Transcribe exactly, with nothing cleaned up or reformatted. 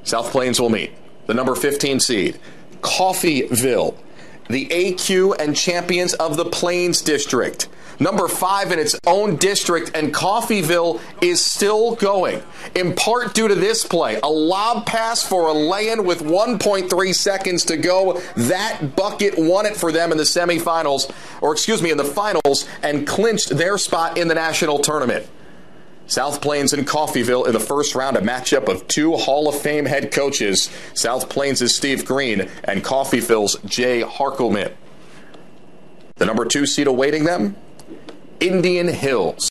South Plains will meet the number fifteen seed, Coffeyville, the A Q and champions of the Plains District. Number five in its own district, and Coffeyville is still going, in part due to this play. A lob pass for a lay-in with one point three seconds to go. That bucket won it for them in the semifinals, or excuse me, in the finals, and clinched their spot in the national tournament. South Plains and Coffeyville in the first round, a matchup of two Hall of Fame head coaches. South Plains' Steve Green and Coffeyville's Jay Harkelman. The number two seed awaiting them, Indian Hills.